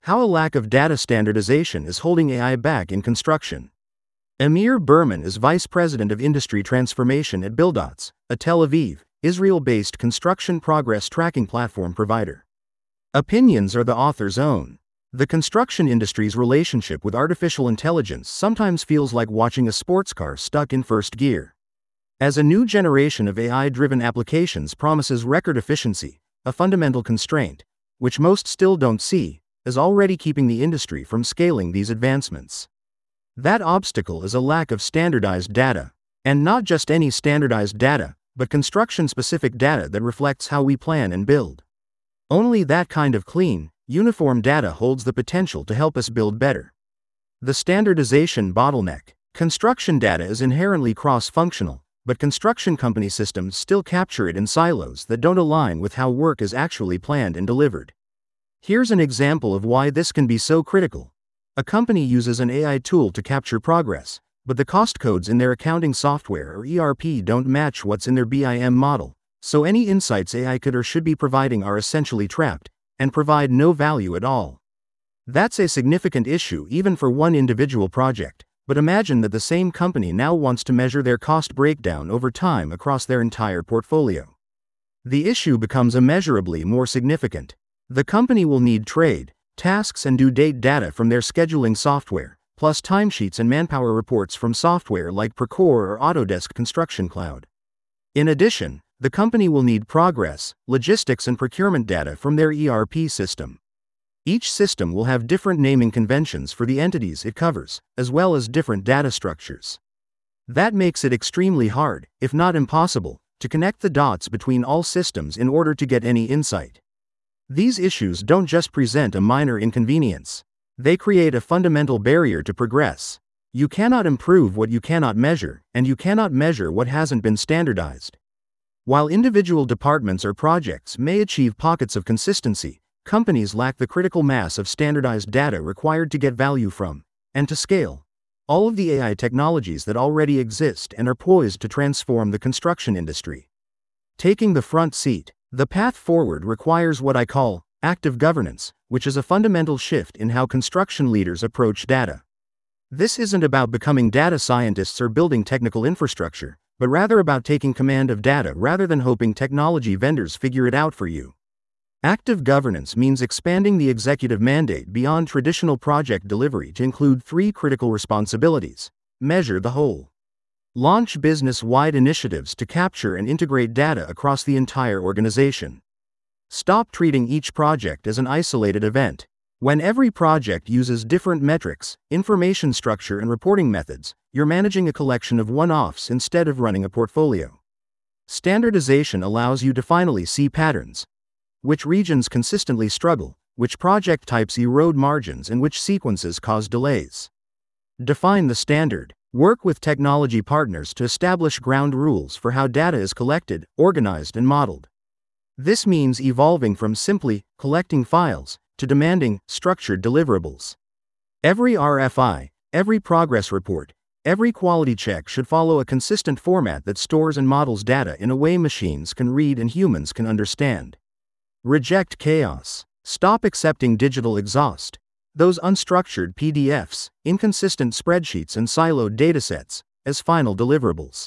How a lack of data standardization is holding AI back in construction. Amir Berman is Vice President of Industry Transformation at Buildots, a Tel Aviv, Israel-based construction progress tracking platform provider. Opinions are the author's own. The construction industry's relationship with artificial intelligence sometimes feels like watching a sports car stuck in first gear. As a new generation of AI-driven applications promises record efficiency, a fundamental constraint, which most still don't see, is already keeping the industry from scaling these advancements. That obstacle is a lack of standardized data, and not just any standardized data, but construction-specific data that reflects how we plan and build. Only that kind of clean, uniform data holds the potential to help us build better. The standardization bottleneck. Construction data is inherently cross-functional, but construction company systems still capture it in silos that don't align with how work is actually planned and delivered. Here's an example of why this can be so critical. A company uses an AI tool to capture progress, but the cost codes in their accounting software or ERP don't match what's in their BIM model, so any insights AI could or should be providing are essentially trapped, and provide no value at all. That's a significant issue even for one individual project, but imagine that the same company now wants to measure their cost breakdown over time across their entire portfolio. The issue becomes immeasurably more significant. The company will need trade, tasks and due date data from their scheduling software, plus timesheets and manpower reports from software like Procore or Autodesk Construction Cloud. In addition, the company will need progress, logistics and procurement data from their ERP system. Each system will have different naming conventions for the entities it covers, as well as different data structures. That makes it extremely hard, if not impossible, to connect the dots between all systems in order to get any insight. These issues don't just present a minor inconvenience. They create a fundamental barrier to progress. You cannot improve what you cannot measure, and you cannot measure what hasn't been standardized. While individual departments or projects may achieve pockets of consistency, companies lack the critical mass of standardized data required to get value from, and to scale, all of the AI technologies that already exist and are poised to transform the construction industry. Taking the front seat. The path forward requires what I call active governance, which is a fundamental shift in how construction leaders approach data. This isn't about becoming data scientists or building technical infrastructure, but rather about taking command of data rather than hoping technology vendors figure it out for you. Active governance means expanding the executive mandate beyond traditional project delivery to include 3 critical responsibilities. Measure the whole. Launch business-wide initiatives to capture and integrate data across the entire organization. Stop treating each project as an isolated event. When every project uses different metrics, information structure and reporting methods, you're managing a collection of one-offs instead of running a portfolio. Standardization allows you to finally see patterns. Which regions consistently struggle, which project types erode margins, and which sequences cause delays. Define the standard. Work with technology partners to establish ground rules for how data is collected, organized, and modeled. This means evolving from simply collecting files to demanding structured deliverables. Every RFI, every progress report, every quality check should follow a consistent format that stores and models data in a way machines can read and humans can understand. Reject chaos. Stop accepting digital exhaust. Those unstructured PDFs, inconsistent spreadsheets and siloed datasets, as final deliverables.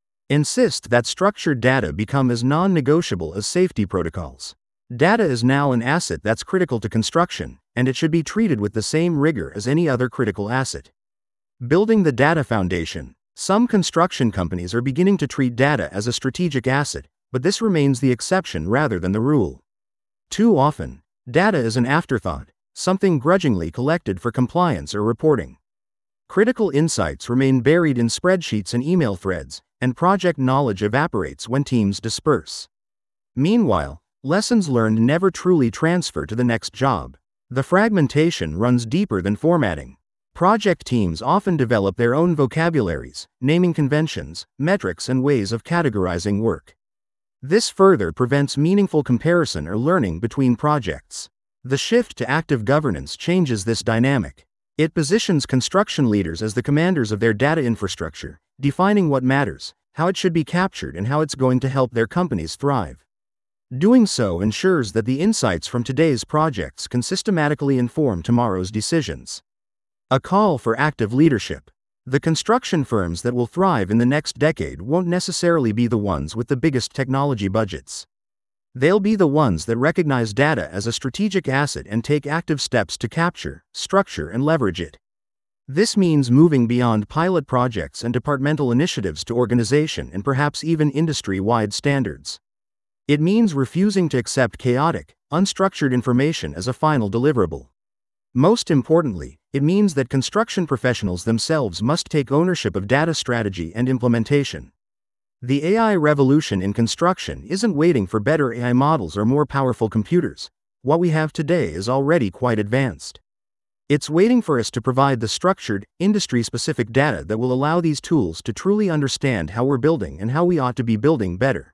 Insist that structured data become as non-negotiable as safety protocols. Data is now an asset that's critical to construction, and it should be treated with the same rigor as any other critical asset. Building the data foundation. Some construction companies are beginning to treat data as a strategic asset, but this remains the exception rather than the rule. Too often, data is an afterthought, something grudgingly collected for compliance or reporting. Critical insights remain buried in spreadsheets and email threads, and project knowledge evaporates when teams disperse. Meanwhile, lessons learned never truly transfer to the next job. The fragmentation runs deeper than formatting. Project teams often develop their own vocabularies, naming conventions, metrics, and ways of categorizing work. This further prevents meaningful comparison or learning between projects. The shift to active governance changes this dynamic. It positions construction leaders as the commanders of their data infrastructure, defining what matters, how it should be captured, and how it's going to help their companies thrive. Doing so ensures that the insights from today's projects can systematically inform tomorrow's decisions. A call for active leadership. The construction firms that will thrive in the next decade won't necessarily be the ones with the biggest technology budgets. They'll be the ones that recognize data as a strategic asset and take active steps to capture, structure, and leverage it. This means moving beyond pilot projects and departmental initiatives to organization and perhaps even industry-wide standards. It means refusing to accept chaotic, unstructured information as a final deliverable. Most importantly, it means that construction professionals themselves must take ownership of data strategy and implementation. The AI revolution in construction isn't waiting for better AI models or more powerful computers. What we have today is already quite advanced. It's waiting for us to provide the structured, industry-specific data that will allow these tools to truly understand how we're building and how we ought to be building better.